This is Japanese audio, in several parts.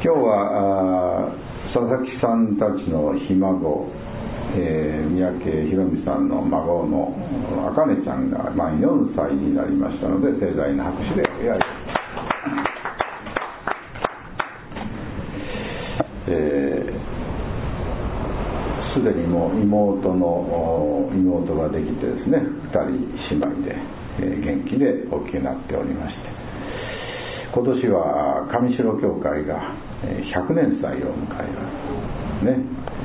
今日は佐々木さんたちのひ孫、三宅宏美さんの孫のあかねちゃんが満4歳になりましたので、盛大な拍手でお祝いします。すでにもう妹ができてですね、2人姉妹で、元気で大きくなっておりまして、今年は上白教会が100年祭を迎えますね。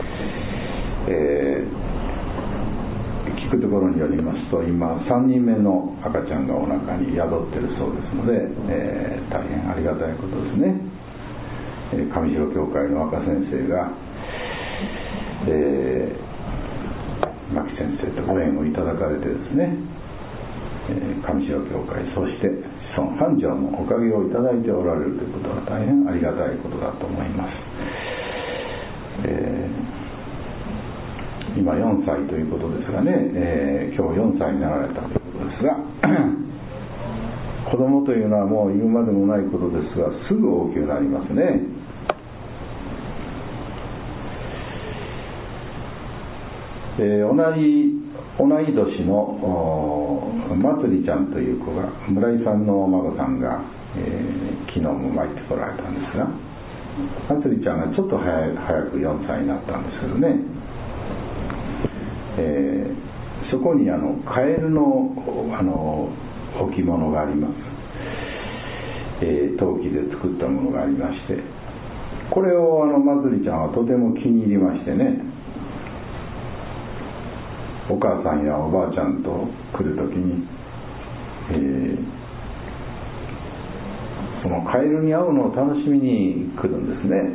聞くところによりますと、今3人目の赤ちゃんがお腹に宿っているそうですので、大変ありがたいことですね。上白教会の若先生が、牧先生とご縁をいただかれてですね、上白教会、そして子孫繁盛のおかげをいただいておられるということは大変ありがたいことだと思います。今4歳ということですがね、今日4歳になられたということですが子供というのはもう言うまでもないことですが、すぐ大きくなりますね。同い年のまつりちゃんという子が、村井さんのお孫さんが、昨日も参ってこられたんですが、まつりちゃんがちょっと早く4歳になったんですけどね、そこにカエルの、置物があります。陶器で作ったものがありまして、これをまつりちゃんはとても気に入りましてね、お母さんやおばあちゃんと来るときに、そのカエルに会うのを楽しみに来るんですね。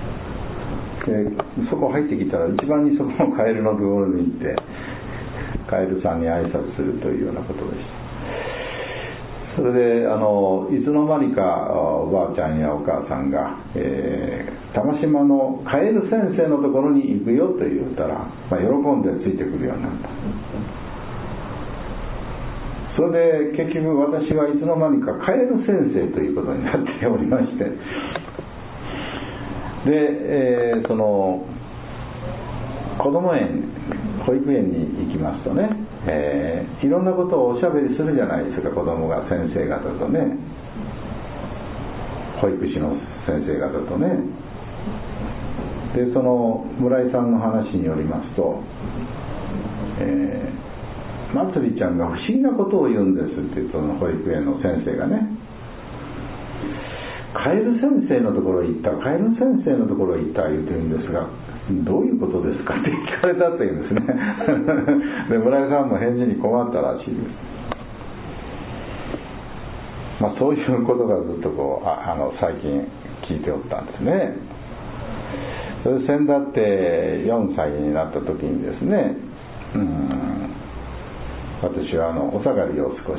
そこ入ってきたら一番にそこのカエルのところに行ってカエルさんに挨拶するというようなことでした。それでいつの間にかおばあちゃんやお母さんが、玉島のカエル先生のところに行くよと言ったら、喜んでついてくるようになった。それで結局私はいつの間にかカエル先生ということになっておりまして、で、その子ども園、保育園に行きますとね、いろんなことをおしゃべりするじゃないですか、子どもが先生方とね、保育士の先生方とね。で、その村井さんの話によりますと、まつりちゃんが不思議なことを言うんですっていう、その保育園の先生がね、カエル先生のところへ行った、カエル先生のところへ行った言うてるんですが、どういうことですかって聞かれたというんですね。で、村井さんも返事に困ったらしいです。そういうことがずっと最近聞いておったんですね。それで先だって4歳になった時にですね、私はお下がりを少し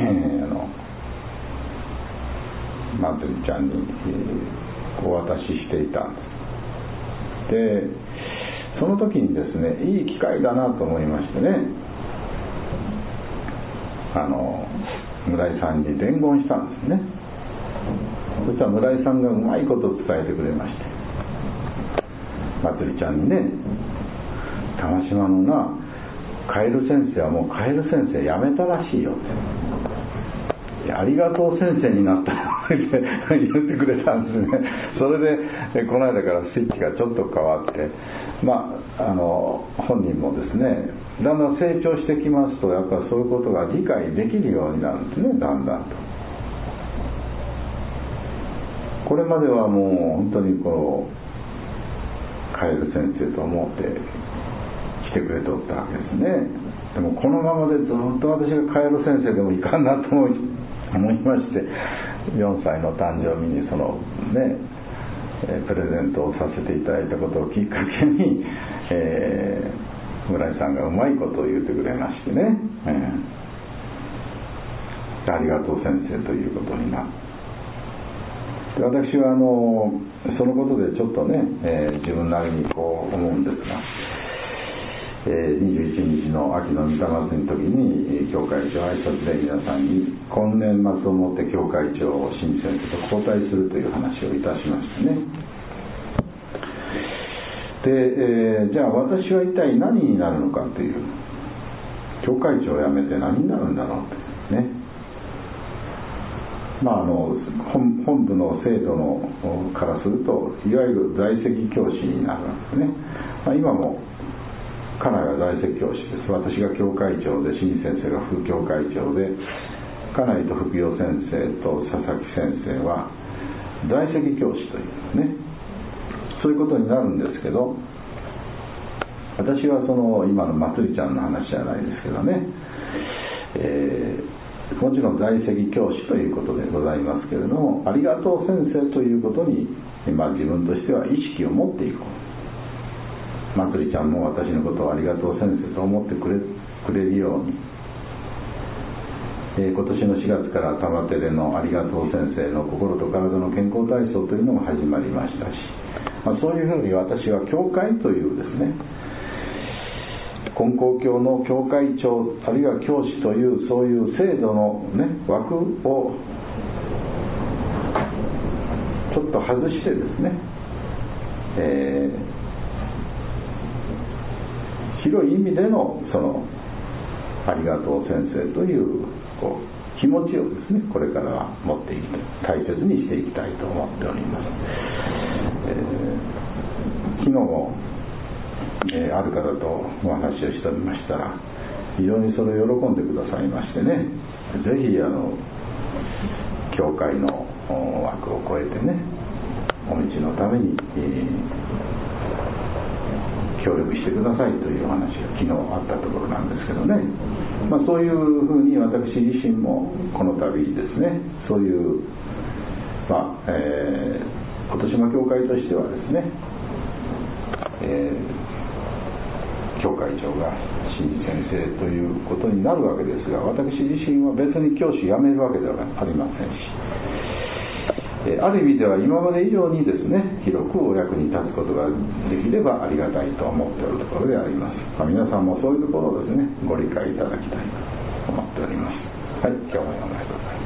まつりちゃんにお渡ししていたんです。で、その時にですね、いい機会だなと思いましてね、村井さんに伝言したんですね。そしたら村井さんがうまいことを伝えてくれまして、まつりちゃんにね、玉島のなカエル先生はもうカエル先生やめたらしいよって、ありがとう先生になったよって言ってくれたんですね。それでこの間からスイッチがちょっと変わって、本人もですね、だんだん成長してきますと、やっぱりそういうことが理解できるようになるんですね、だんだんと。これまではもう本当にカエル先生と思って来てくれとったわけですね。でもこのままでずっと私がカエル先生でもいかんなと思いまして、4歳の誕生日にそのね、プレゼントをさせていただいたことをきっかけに、村井さんがうまいことを言ってくれましてね、ありがとう先生ということになって、私はそのことでちょっとね、自分なりに思うんですが、21日の秋の御霊祭りの時に教会長挨拶で皆さんに今年末をもって教会長を新先生と交代するという話をいたしましたね。 で、じゃあ私は一体何になるのかという、教会長を辞めて何になるんだろうというね、本部の制度からするといわゆる在籍教師になるんですね。今も家内は在籍教師です。私が教会長で、新先生が副教会長で、家内と福代先生と佐々木先生は在籍教師というね、そういうことになるんですけど、私は今のまつりちゃんの話じゃないですけどね、もちろん在籍教師ということでございますけれども、ありがとう先生ということに、自分としては意識を持っていこう。まつりちゃんも私のことをありがとう先生と思ってくれるように、今年の4月から玉手でのありがとう先生の心と体の健康体操というのも始まりましたし、そういうふうに私は教会というですね、金光教の教会長あるいは教師というそういう制度の、枠をちょっと外してですね、広い意味でのありがとう先生という気持ちをですね、これからは持っていきたい、大切にしていきたいと思っております。昨日も、ある方とお話をしておりましたら、非常にそれを喜んでくださいましてね、ぜひ教会の枠を超えてね、お道のために、協力してくださいというお話が昨日あったところなんですけどね、そういうふうに私自身もこの度ですね、そういう、今年の教会としてはですね、教会長が新先生ということになるわけですが、私自身は別に教師辞めるわけではありませんし、ある意味では今まで以上にですね、広くお役に立つことができればありがたいと思っておるところであります。皆さんもそういうところをですね、ご理解いただきたいと思っております。はい、今日もお願いします。